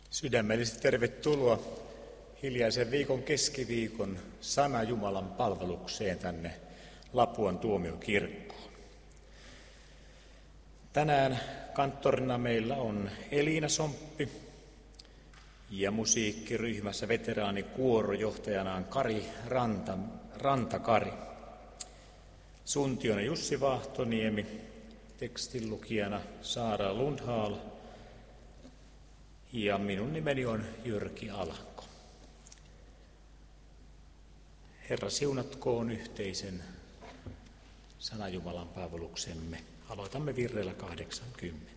Sydämellisesti tervetuloa hiljaisen viikon keskiviikon Sana Jumalan palvelukseen tänne Lapuan tuomiokirkkoon. Rannan kanttorina meillä on Elina Somppi ja musiikkiryhmässä veteraanikuorojohtajana on Kari Rantakari. Suntiona Jussi Vahtoniemi, tekstinlukijana Saara Lundhaal ja minun nimeni on Jyrki Alanko. Herra siunatkoon yhteisen Sanajumalan palveluksemme. Aloitamme virrellä 80.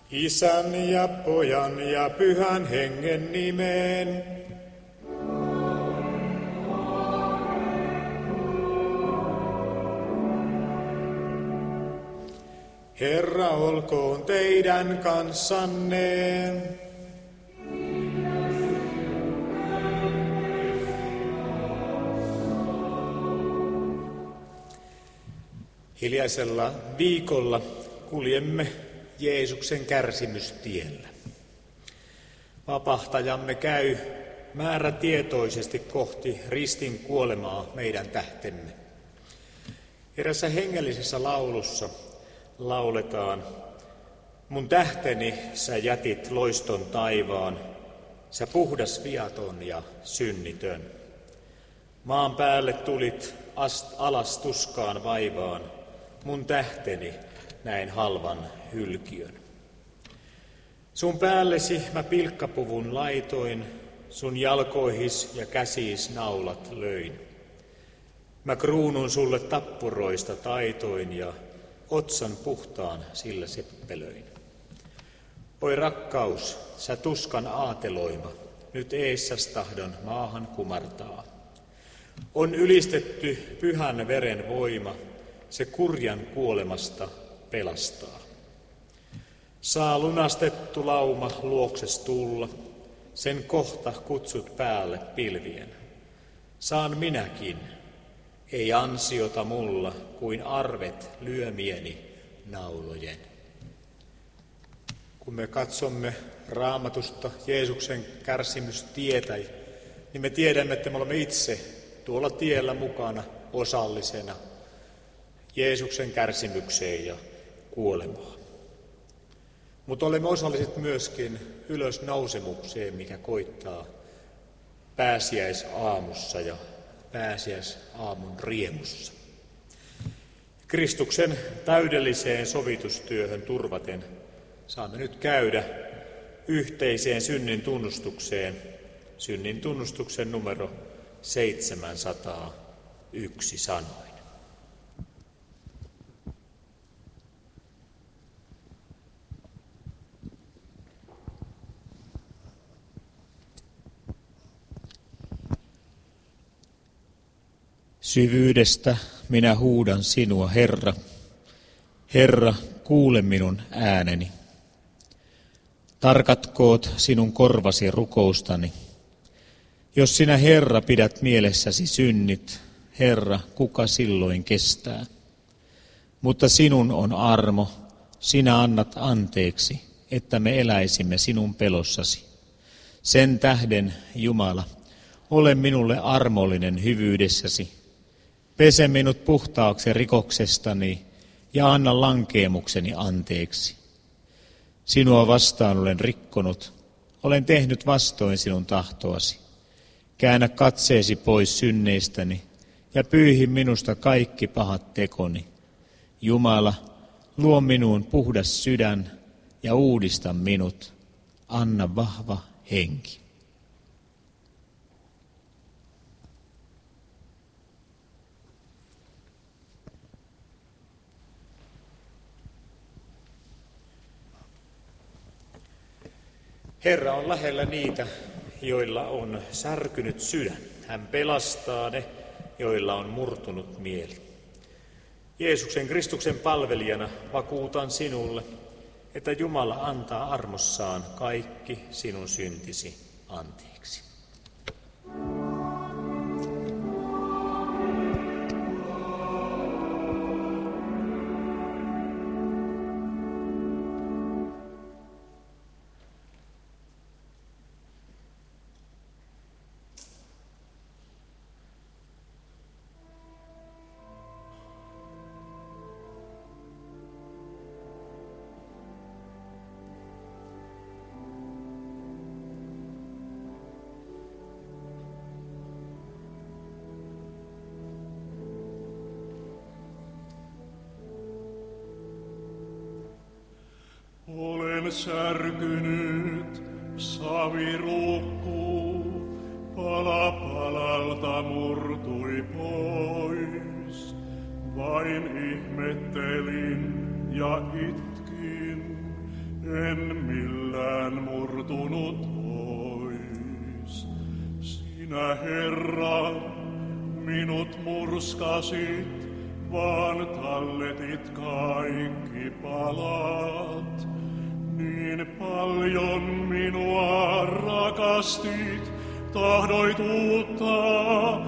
Isän ja Pojan ja Pyhän Hengen nimeen. Herra olkoon teidän kanssanne. Hiljaisella viikolla kuljemme Jeesuksen kärsimystiellä. Vapahtajamme käy määrätietoisesti kohti ristin kuolemaa meidän tähtemme. Erässä hengellisessä laulussa lauletaan: mun tähteni sä jätit loiston taivaan, sä puhdas viaton ja synnitön. Maan päälle tulit alas tuskaan vaivaan, mun tähteni näin halvan hylkiön. Sun päällesi mä pilkkapuvun laitoin, sun jalkoihis ja käsiis naulat löin. Mä kruunun sulle tappuroista taitoin ja otsan puhtaan sillä seppelöin. Oi rakkaus, sä tuskan aateloima, nyt eessäs tahdon maahan kumartaa. On ylistetty pyhän veren voima, se kurjan kuolemasta pelastaa. Saa lunastettu lauma luokses tulla, sen kohta kutsut päälle pilvien. Saan minäkin, ei ansiota mulla, kuin arvet lyömieni naulojen. Kun me katsomme Raamatusta Jeesuksen kärsimystietä, niin me tiedämme, että me olemme itse tuolla tiellä mukana osallisena Jeesuksen kärsimykseen ja kuolemaan. Mutta olemme osalliset myöskin ylösnousemukseen, mikä koittaa pääsiäisaamussa ja pääsiäisaamun riemussa. Kristuksen täydelliseen sovitustyöhön turvaten saamme nyt käydä yhteiseen synnin tunnustuksen numero 701 sanoin. Syvyydestä minä huudan sinua, Herra. Herra, kuule minun ääneni. Tarkatkoot sinun korvasi rukoustani. Jos sinä, Herra, pidät mielessäsi synnit, Herra, kuka silloin kestää? Mutta sinun on armo, sinä annat anteeksi, että me eläisimme sinun pelossasi. Sen tähden, Jumala, ole minulle armollinen hyvyydessäsi. Pese minut puhtaaksi rikoksestani ja anna lankeemukseni anteeksi. Sinua vastaan olen rikkonut, olen tehnyt vastoin sinun tahtoasi. Käännä katseesi pois synneistäni ja pyyhi minusta kaikki pahat tekoni. Jumala, luo minuun puhdas sydän ja uudista minut. Anna vahva henki. Herra on lähellä niitä, joilla on särkynyt sydän. Hän pelastaa ne, joilla on murtunut mieli. Jeesuksen Kristuksen palvelijana vakuutan sinulle, että Jumala antaa armossaan kaikki sinun syntisi anteeksi. Olen särkynyt, savi ruukkuu, pala palalta murtui pois. Vain ihmettelin ja itkin, en millään murtunut pois. Sinä, Herra, minut murskasit, vaan talletit kaikki palat. Niin paljon minua rakastit, tahdoit uuttaa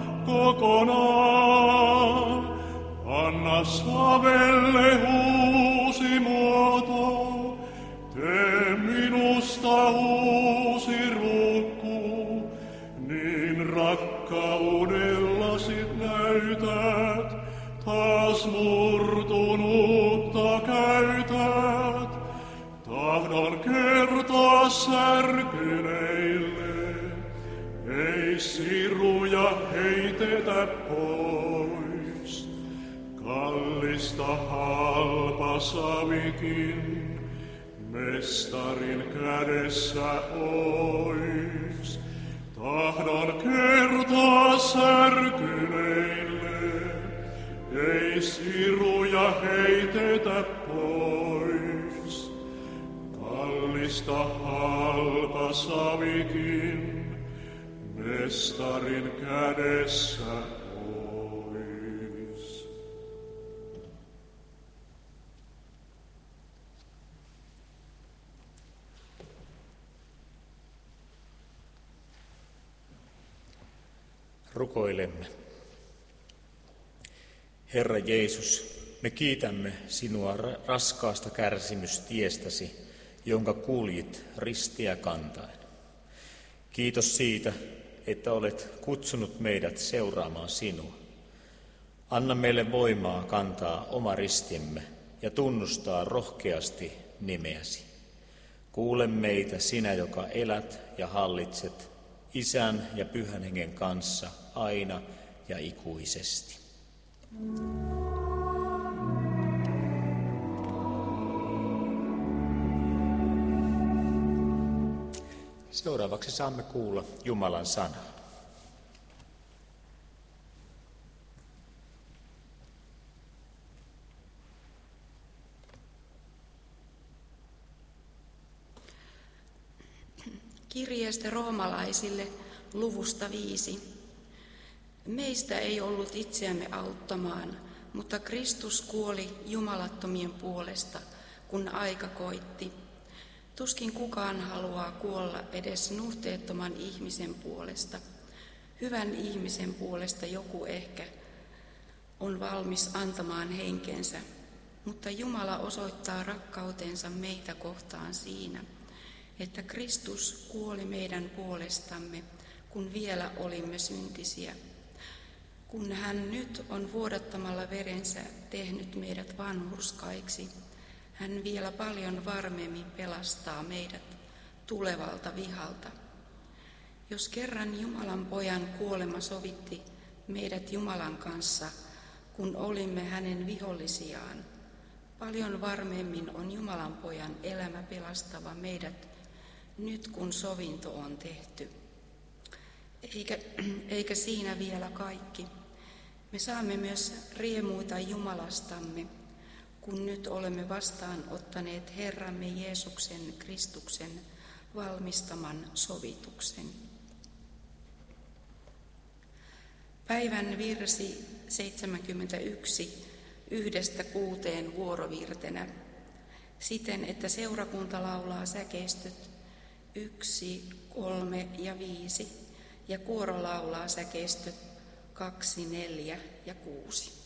kokonaan. Anna savelle uusi muoto, tee minusta uusi rukku, niin rakkaudellasi näytät, taas murtunutta käytät. Tahdon kertoa särkyneille, ei siruja heitetä pois. Kallista halpa savikin mestarin kädessä ois. Tahdon kertoa särkyneille, ei siruja heitetä pois. Kallista halpa savikin mestarin kädessä ois. Rukoilemme. Herra Jeesus, me kiitämme sinua raskaasta kärsimystiestäsi, jonka kuljit ristiä kantaen. Kiitos siitä, että olet kutsunut meidät seuraamaan sinua. Anna meille voimaa kantaa oma ristimme ja tunnustaa rohkeasti nimeäsi. Kuule meitä sinä, joka elät ja hallitset Isän ja Pyhän Hengen kanssa aina ja ikuisesti. Seuraavaksi saamme kuulla Jumalan sanaa. Kirjeestä roomalaisille luvusta 5. Meistä ei ollut itseämme auttamaan, mutta Kristus kuoli jumalattomien puolesta, kun aika koitti. Tuskin kukaan haluaa kuolla edes nuhteettoman ihmisen puolesta. Hyvän ihmisen puolesta joku ehkä on valmis antamaan henkensä, mutta Jumala osoittaa rakkautensa meitä kohtaan siinä, että Kristus kuoli meidän puolestamme, kun vielä olimme syntisiä. Kun hän nyt on vuodattamalla verensä tehnyt meidät vanhurskaiksi, hän vielä paljon varmemmin pelastaa meidät tulevalta vihalta. Jos kerran Jumalan pojan kuolema sovitti meidät Jumalan kanssa, kun olimme hänen vihollisiaan, paljon varmemmin on Jumalan pojan elämä pelastava meidät nyt kun sovinto on tehty. Eikä siinä vielä kaikki. Me saamme myös riemuita Jumalastamme, kun nyt olemme vastaanottaneet Herramme Jeesuksen Kristuksen valmistaman sovituksen. Päivän virsi 71 1–6 vuorovirtenä, siten että seurakunta laulaa säkeistöt 1, 3 ja 5 ja kuoro laulaa säkeistöt 2, 4 ja 6.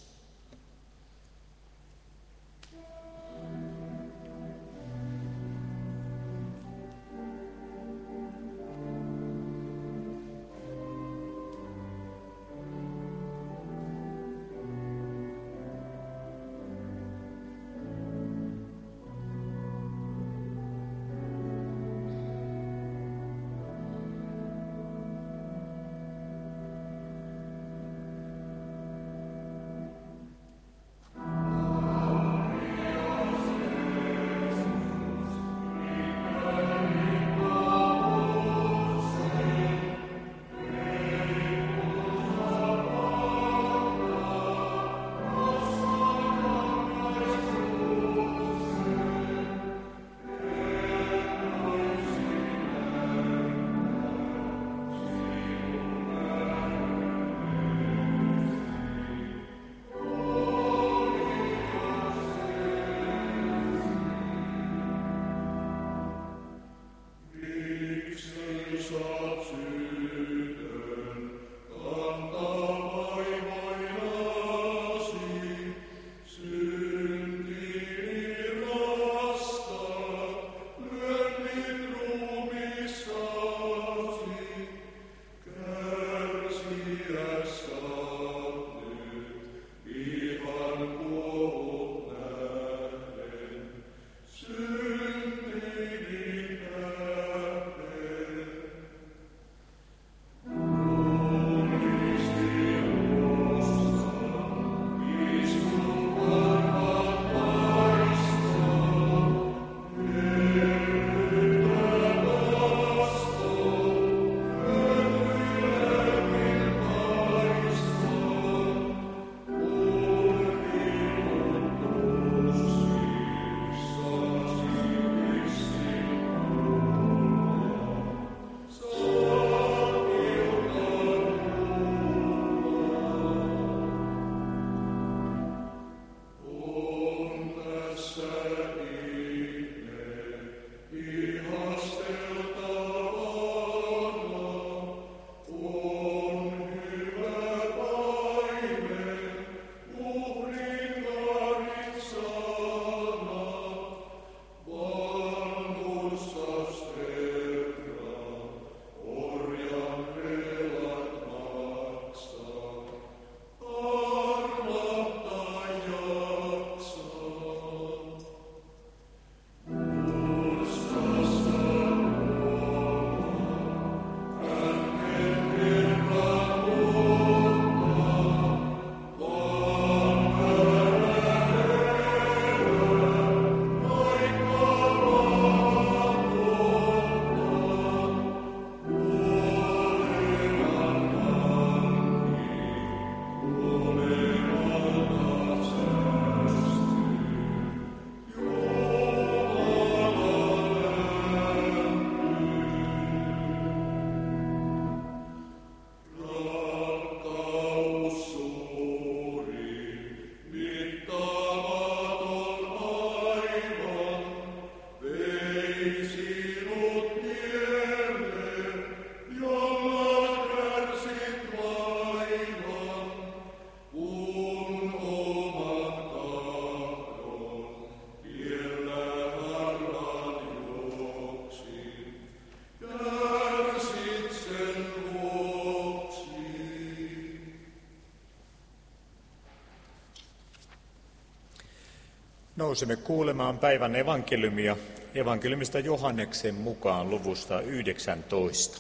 Nousemme kuulemaan päivän evankeliumia evankeliumista Johanneksen mukaan luvusta 19.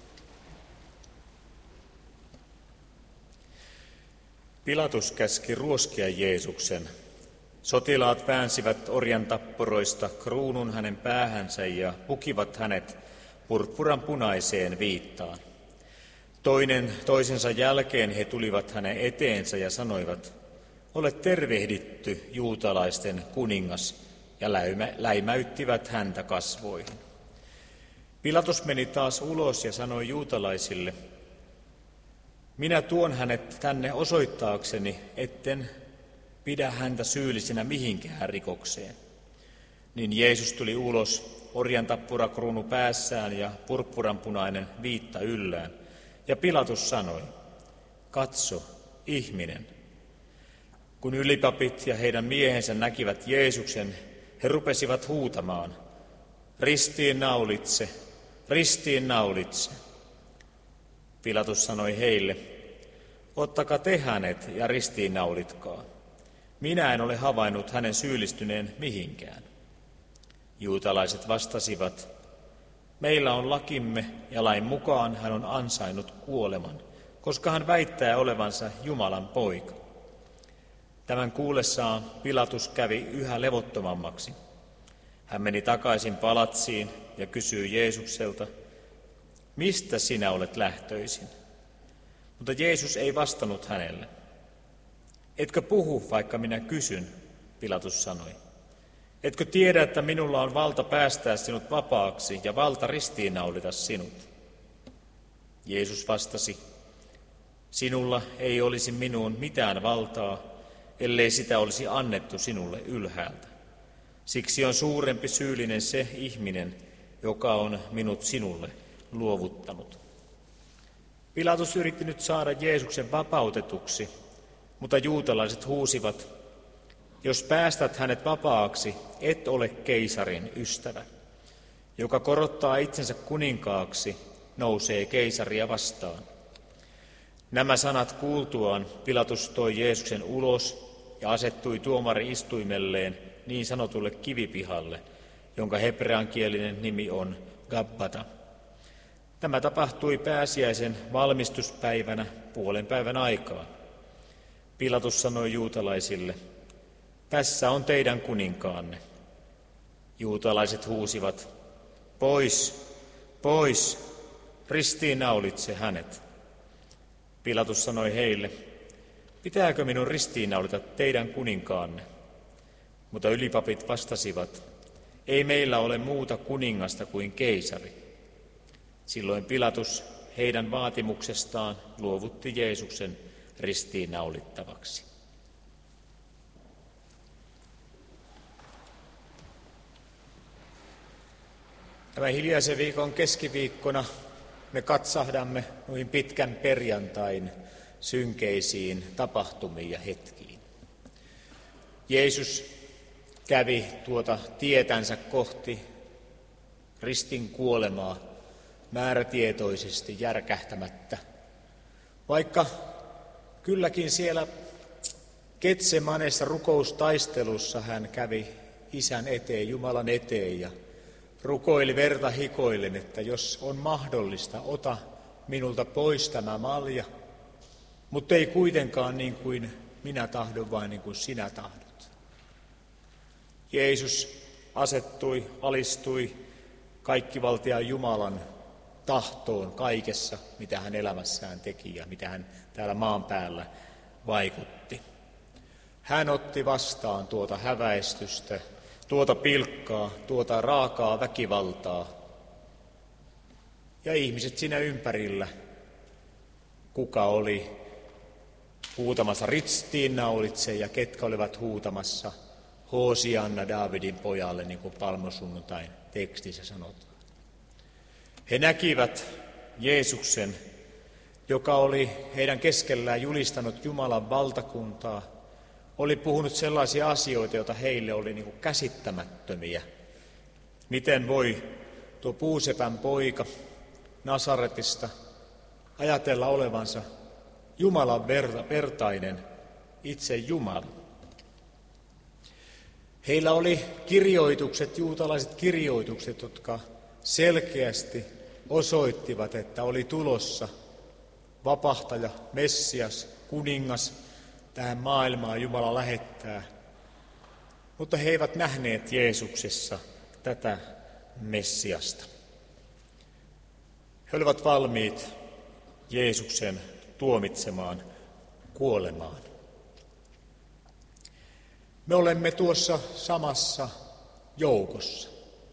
Pilatus käski ruoskia Jeesuksen. Sotilaat väänsivät orjantapporoista kruunun hänen päähänsä ja pukivat hänet purppuran punaiseen viittaan. Toinen toisensa jälkeen he tulivat hänen eteensä ja sanoivat, ole tervehditty, juutalaisten kuningas, ja läimäyttivät häntä kasvoihin. Pilatus meni taas ulos ja sanoi juutalaisille, minä tuon hänet tänne osoittaakseni, etten pidä häntä syyllisenä mihinkään rikokseen. Niin Jeesus tuli ulos, orjantappurakruunu päässään ja purppuranpunainen viitta yllään. Ja Pilatus sanoi, katso, ihminen. Kun ylipapit ja heidän miehensä näkivät Jeesuksen, he rupesivat huutamaan, ristiin naulitse, ristiin naulitse. Pilatus sanoi heille, ottakaa te hänet ja ristiin naulitkaa. Minä en ole havainnut hänen syyllistyneen mihinkään. Juutalaiset vastasivat, meillä on lakimme ja lain mukaan hän on ansainnut kuoleman, koska hän väittää olevansa Jumalan poika. Tämän kuullessaan Pilatus kävi yhä levottomammaksi. Hän meni takaisin palatsiin ja kysyi Jeesukselta, mistä sinä olet lähtöisin? Mutta Jeesus ei vastannut hänelle. Etkö puhu, vaikka minä kysyn, Pilatus sanoi. Etkö tiedä, että minulla on valta päästää sinut vapaaksi ja valta ristiinnaulita sinut? Jeesus vastasi, sinulla ei olisi minuun mitään valtaa, ellei sitä olisi annettu sinulle ylhäältä. Siksi on suurempi syyllinen se ihminen, joka on minut sinulle luovuttanut. Pilatus yritti nyt saada Jeesuksen vapautetuksi, mutta juutalaiset huusivat, jos päästät hänet vapaaksi, et ole keisarin ystävä. Joka korottaa itsensä kuninkaaksi, nousee keisaria vastaan. Nämä sanat kuultuaan Pilatus toi Jeesuksen ulos ja asettui tuomari-istuimelleen niin sanotulle kivipihalle, jonka hebreankielinen nimi on Gabbata. Tämä tapahtui pääsiäisen valmistuspäivänä puolen päivän aikaan. Pilatus sanoi juutalaisille, tässä on teidän kuninkaanne. Juutalaiset huusivat, pois, pois, ristiinnaulitse hänet. Pilatus sanoi heille, pitääkö minun ristiinnaulita teidän kuninkaanne? Mutta ylipapit vastasivat, ei meillä ole muuta kuningasta kuin keisari. Silloin Pilatus heidän vaatimuksestaan luovutti Jeesuksen ristiinnaulittavaksi. Tämän hiljaisen viikon keskiviikkona me katsahdamme noihin pitkän perjantain synkeisiin tapahtumiin ja hetkiin. Jeesus kävi tuota tietänsä kohti ristin kuolemaa määrätietoisesti järkähtämättä, vaikka kylläkin siellä Getsemanessa rukoustaistelussa hän kävi Isän eteen, Jumalan eteen ja rukoili verta hikoillen, että jos on mahdollista, ota minulta pois tämä malja, mutta ei kuitenkaan niin kuin minä tahdon, vaan niin kuin sinä tahdot. Jeesus asettui, alistui kaikkivaltiaan Jumalan tahtoon kaikessa, mitä hän elämässään teki ja mitä hän täällä maan päällä vaikutti. Hän otti vastaan tuota häväistystä, tuota pilkkaa, tuota raakaa väkivaltaa. Ja ihmiset siinä ympärillä, kuka oli huutamassa ristiinnaulitse ja ketkä olivat huutamassa Hoosianna Daavidin pojalle, niin kuin palmusunnuntain tekstissä sanotaan. He näkivät Jeesuksen, joka oli heidän keskellään julistanut Jumalan valtakuntaa, oli puhunut sellaisia asioita, joita heille oli niin kuin käsittämättömiä. Miten voi tuo puusepän poika Nasaretista ajatella olevansa Jumalan vertainen, itse Jumala? Heillä oli kirjoitukset, juutalaiset kirjoitukset, jotka selkeästi osoittivat, että oli tulossa vapahtaja, Messias, kuningas tähän maailmaan Jumala lähettää. Mutta he eivät nähneet Jeesuksessa tätä Messiasta. He olivat valmiit Jeesuksen tuomitsemaan kuolemaan. Me olemme tuossa samassa joukossa.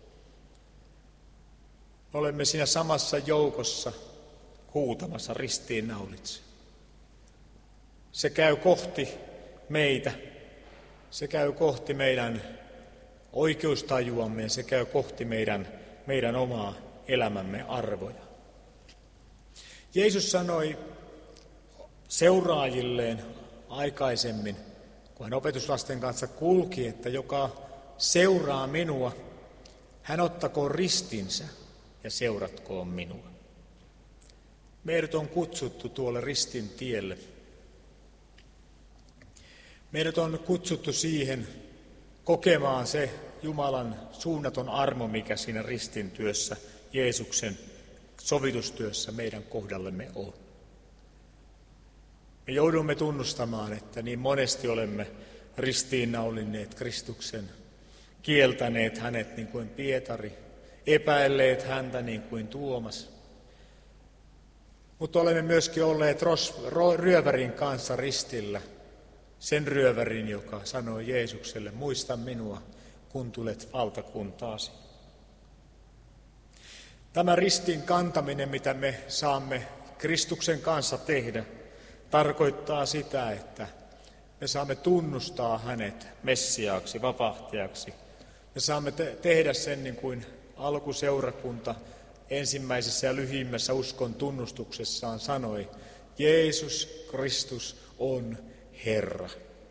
Olemme siinä samassa joukossa huutamassa ristiinnaulitse. Se käy kohti meitä. Se käy kohti meidän oikeustajuamme ja se käy kohti meidän omaa elämämme arvoja. Jeesus sanoi seuraajilleen aikaisemmin, kun hän opetuslasten kanssa kulki, että joka seuraa minua, hän ottakoon ristinsä ja seuratkoon minua. Meidät on kutsuttu tuolle ristin tielle. Meidät on kutsuttu siihen kokemaan se Jumalan suunnaton armo, mikä siinä ristin työssä, Jeesuksen sovitustyössä meidän kohdallemme on. Me joudumme tunnustamaan, että niin monesti olemme ristiinnaulinneet Kristuksen, kieltäneet hänet niin kuin Pietari, epäilleet häntä niin kuin Tuomas. Mutta olemme myöskin olleet ryövärin kanssa ristillä, sen ryövärin, joka sanoi Jeesukselle, muista minua, kun tulet valtakuntaasi. Tämä ristin kantaminen, mitä me saamme Kristuksen kanssa tehdä, tarkoittaa sitä, että me saamme tunnustaa hänet Messiaaksi, vapahtajaksi. Me saamme tehdä sen niin kuin alkuseurakunta ensimmäisessä ja lyhimmässä uskon tunnustuksessaan sanoi, Jeesus Kristus on Herra.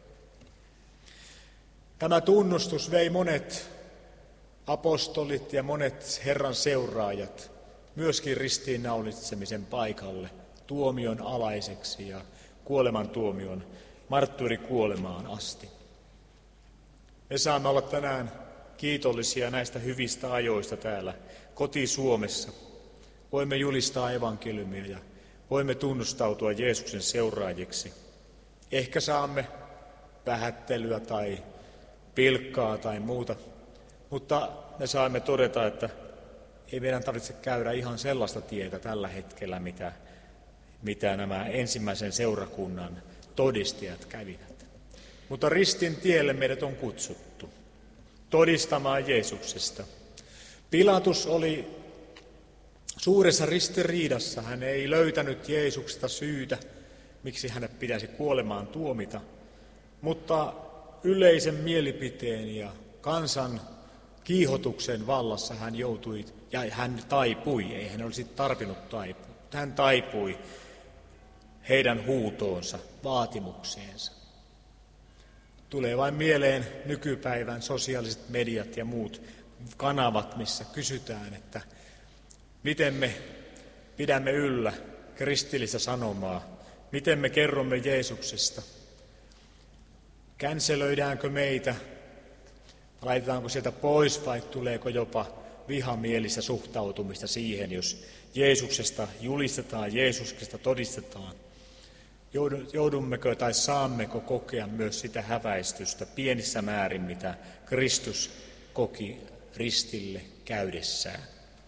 Tämä tunnustus vei monet apostolit ja monet Herran seuraajat myöskin ristiinnaulitsemisen paikalle tuomion alaiseksi ja kuolemantuomion marttyyrikuolemaan asti. Me saamme olla tänään kiitollisia näistä hyvistä ajoista täällä koti-Suomessa. Voimme julistaa evankeliumia ja voimme tunnustautua Jeesuksen seuraajiksi. Ehkä saamme vähättelyä tai pilkkaa tai muuta, mutta me saamme todeta, että ei meidän tarvitse käydä ihan sellaista tietä tällä hetkellä, mitä nämä ensimmäisen seurakunnan todistajat kävivät. Mutta ristin tielle meidät on kutsuttu todistamaan Jeesuksesta. Pilatus oli suuressa ristiriidassa. Hän ei löytänyt Jeesuksesta syytä, miksi hänet pitäisi kuolemaan tuomita. Mutta yleisen mielipiteen ja kansan kiihotuksen vallassa hän joutui, ja hän taipui, ei hän olisi tarvinnut taipua. Hän taipui heidän huutoonsa, vaatimukseensa. Tulee vain mieleen nykypäivän sosiaaliset mediat ja muut kanavat, missä kysytään, että miten me pidämme yllä kristillistä sanomaa, miten me kerromme Jeesuksesta, känselöidäänkö meitä, laitetaanko sieltä pois vai tuleeko jopa vihamielistä suhtautumista siihen, jos Jeesuksesta julistetaan, Jeesuksesta todistetaan. Joudummeko tai saammeko kokea myös sitä häväistystä pienissä määrin, mitä Kristus koki ristille käydessään.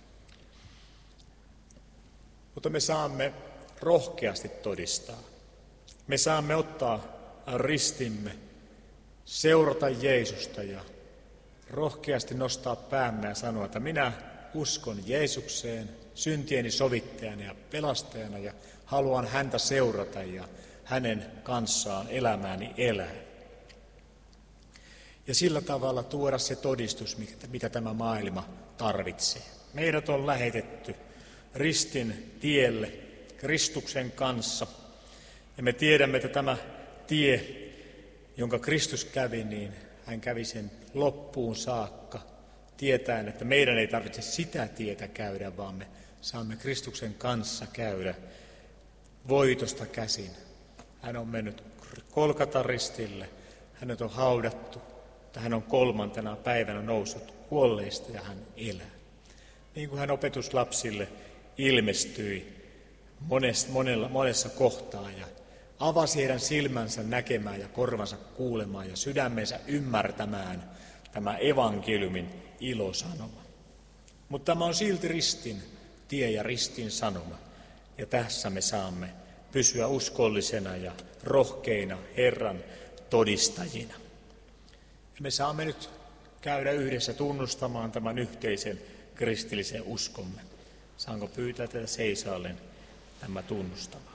Mutta me saamme rohkeasti todistaa. Me saamme ottaa ristimme, seurata Jeesusta ja rohkeasti nostaa päämme ja sanoa, että minä uskon Jeesukseen, syntieni sovittajana ja pelastajana ja haluan häntä seurata ja hänen kanssaan elämääni elää. Ja sillä tavalla tuoda se todistus, mitä tämä maailma tarvitsee. Meidät on lähetetty ristin tielle Kristuksen kanssa. Ja me tiedämme, että tämä tie, jonka Kristus kävi, niin hän kävi sen loppuun saakka, tietäen, että meidän ei tarvitse sitä tietä käydä, vaan me saamme Kristuksen kanssa käydä voitosta käsin. Hän on mennyt Golgatan ristille, hänet on haudattu, mutta hän on 3. päivänä noussut kuolleista ja hän elää. Niin kuin hän opetuslapsille ilmestyi monessa kohtaa ja avasi heidän silmänsä näkemään ja korvansa kuulemaan ja sydämensä ymmärtämään tämä evankeliumin ilosanoma. Mutta tämä on silti ristin tie ja ristin sanoma. Ja tässä me saamme pysyä uskollisena ja rohkeina Herran todistajina. Ja me saamme nyt käydä yhdessä tunnustamaan tämän yhteisen kristillisen uskomme. Saanko pyytää tätä seisaalleen tämä tunnustamaan?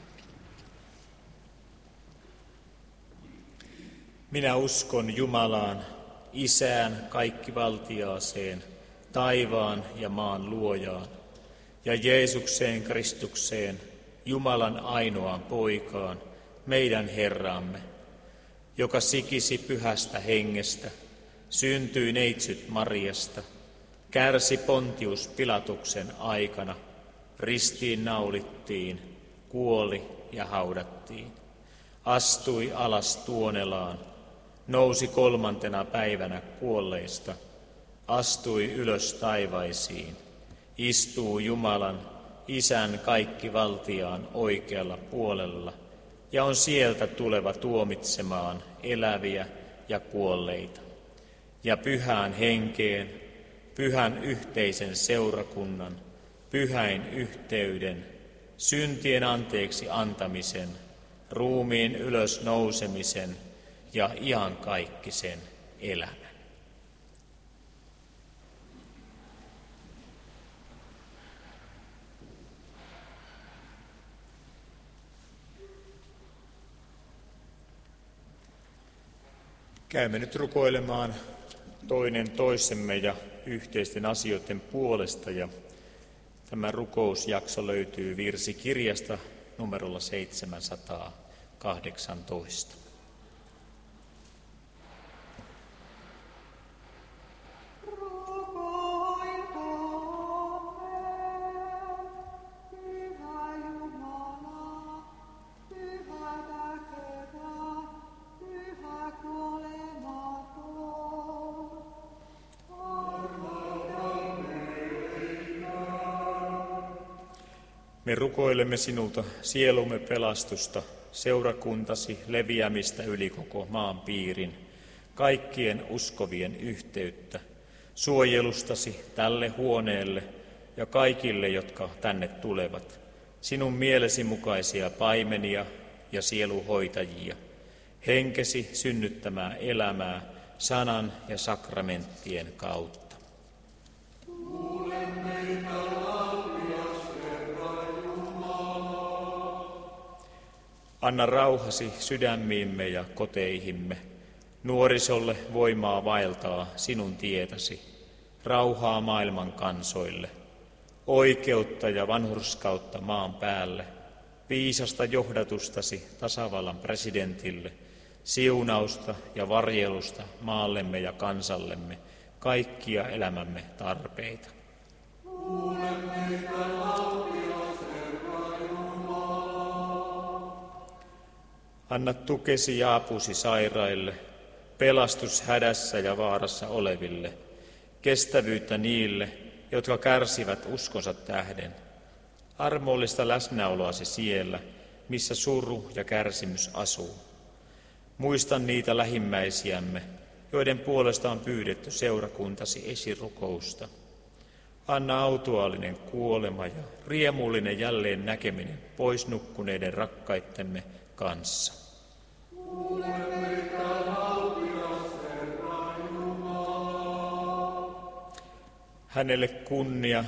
Minä uskon Jumalaan, Isään kaikkivaltiaaseen, taivaan ja maan luojaan, ja Jeesukseen Kristukseen, Jumalan ainoaan poikaan, meidän Herramme, joka sikisi pyhästä hengestä, syntyi neitsyt Mariasta, kärsi Pontius Pilatuksen aikana, ristiin naulittiin, kuoli ja haudattiin, astui alas Tuonelaan, nousi 3. päivänä kuolleista, astui ylös taivaisiin, istuu Jumalan, Isän kaikkivaltiaan oikealla puolella ja on sieltä tuleva tuomitsemaan eläviä ja kuolleita. Ja pyhään henkeen, pyhän yhteisen seurakunnan, pyhäin yhteyden, syntien anteeksi antamisen, ruumiin ylös nousemisen ja iankaikkisen elämän. Käymme nyt rukoilemaan toinen toisemme ja yhteisten asioiden puolesta. Ja tämä rukousjakso löytyy virsikirjasta numerolla 718. Me rukoilemme sinulta sielumme pelastusta, seurakuntasi leviämistä yli koko maan piirin, kaikkien uskovien yhteyttä, suojelustasi tälle huoneelle ja kaikille, jotka tänne tulevat, sinun mielesi mukaisia paimenia ja sieluhoitajia, henkesi synnyttämää elämää sanan ja sakramenttien kautta. Anna rauhasi sydämiimme ja koteihimme, nuorisolle voimaa vaeltaa sinun tietäsi, rauhaa maailman kansoille, oikeutta ja vanhurskautta maan päälle, viisasta johdatustasi tasavallan presidentille, siunausta ja varjelusta maallemme ja kansallemme, kaikkia elämämme tarpeita. Anna tukesi ja apusi sairaille, pelastus hädässä ja vaarassa oleville, kestävyyttä niille, jotka kärsivät uskonsa tähden. Armollista läsnäoloasi siellä, missä suru ja kärsimys asuu. Muista niitä lähimmäisiämme, joiden puolesta on pyydetty seurakuntasi esirukousta. Anna autuaalinen kuolema ja riemullinen jälleen näkeminen pois nukkuneiden rakkaittemme kanssa. Hänelle kunnia,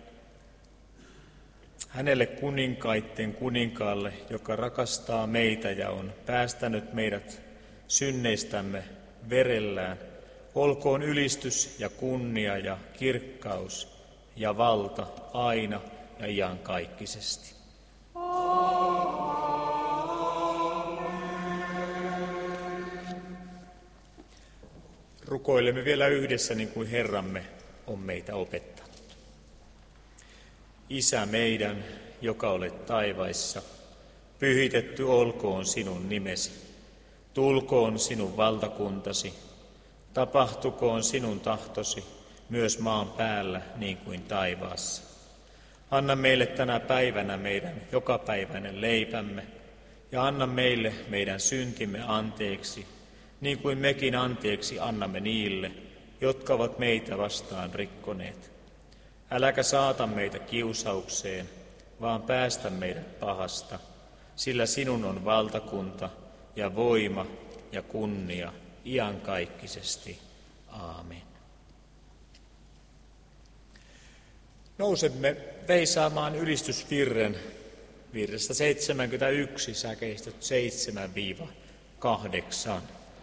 hänelle kuninkaitten kuninkaalle, joka rakastaa meitä ja on päästänyt meidät synneistämme verellään. Olkoon ylistys ja kunnia ja kirkkaus ja valta aina ja iankaikkisesti. Rukoilemme vielä yhdessä niin kuin Herramme on meitä opettanut. Isä meidän, joka olet taivaissa, pyhitetty olkoon sinun nimesi. Tulkoon sinun valtakuntasi. Tapahtukoon sinun tahtosi myös maan päällä niin kuin taivaassa. Anna meille tänä päivänä meidän jokapäiväinen leipämme ja anna meille meidän syntimme anteeksi, niin kuin mekin anteeksi annamme niille, jotka ovat meitä vastaan rikkoneet. Äläkä saata meitä kiusaukseen, vaan päästä meidät pahasta, sillä sinun on valtakunta ja voima ja kunnia iankaikkisesti. Aamen. Nousemme veisaamaan ylistysvirren virrestä 71, säkeistöt 7-8.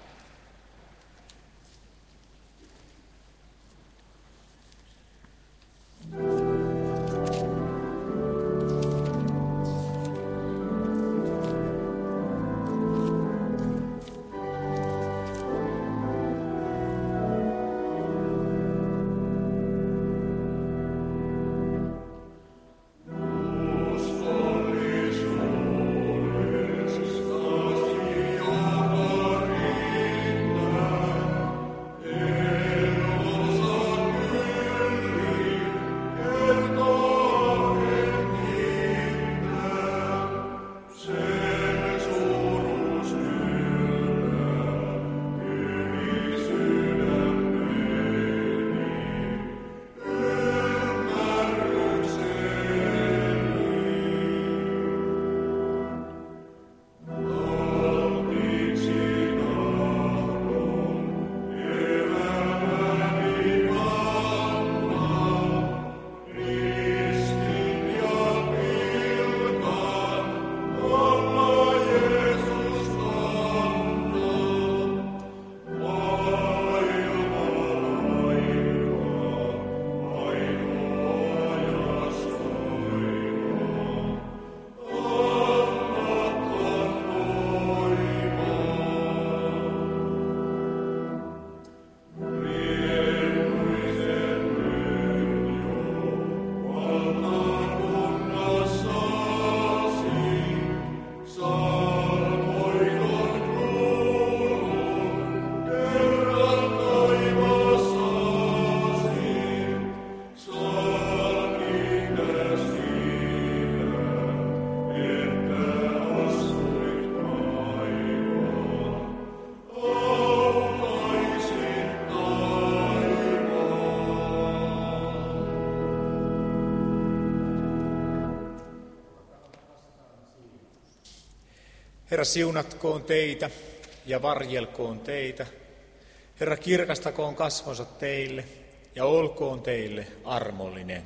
Herra, siunatkoon teitä ja varjelkoon teitä. Herra, kirkastakoon kasvonsa teille ja olkoon teille armollinen.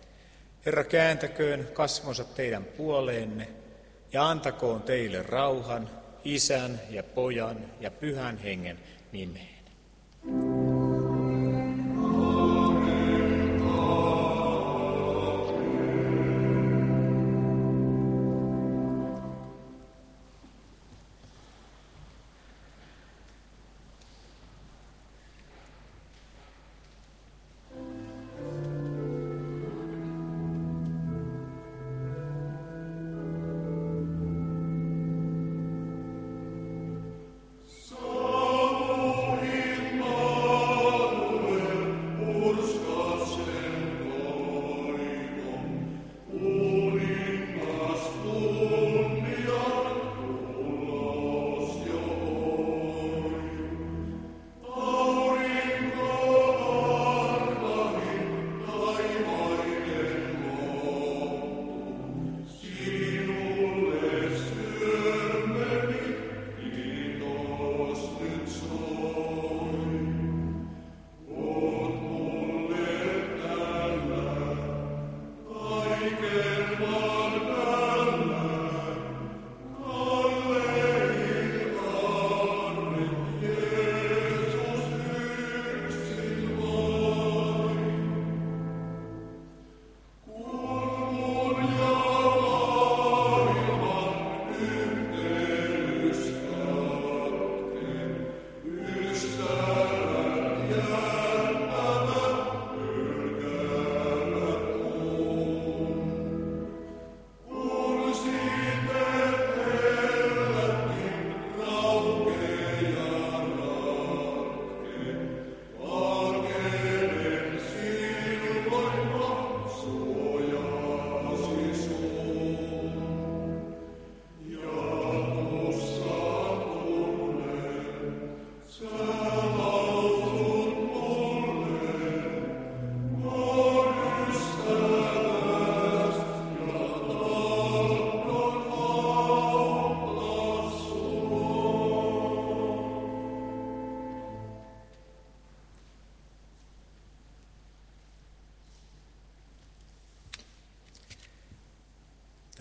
Herra, kääntäköön kasvonsa teidän puoleenne ja antakoon teille rauhan Isän ja Pojan ja Pyhän Hengen nimeen. Samoin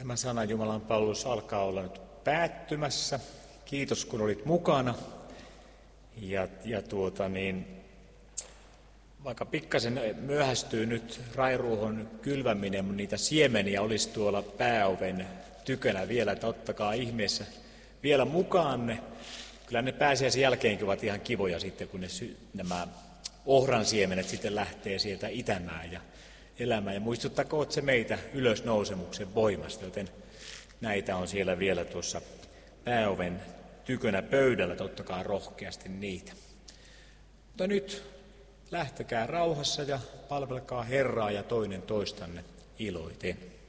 Tämä sana Jumalan palvelus alkaa olla nyt päättymässä. Kiitos kun olit mukana. Vaikka pikkasen myöhästyy nyt rairuuhon kylväminen, mutta niitä siemeniä olisi tuolla pääoven tykönä vielä, että ottakaa ihmeessä vielä mukaanne. Kyllä ne pääsiäisen jälkeenkin ovat ihan kivoja sitten, kun nämä ohran siemenet sitten lähtee sieltä itämään ja elämään. Ja muistuttakoon se meitä ylösnousemuksen voimasta, joten näitä on siellä vielä tuossa pääoven tykönä pöydällä, ottakaa rohkeasti niitä. Mutta nyt lähtekää rauhassa ja palvelkaa Herraa ja toinen toistanne iloiten.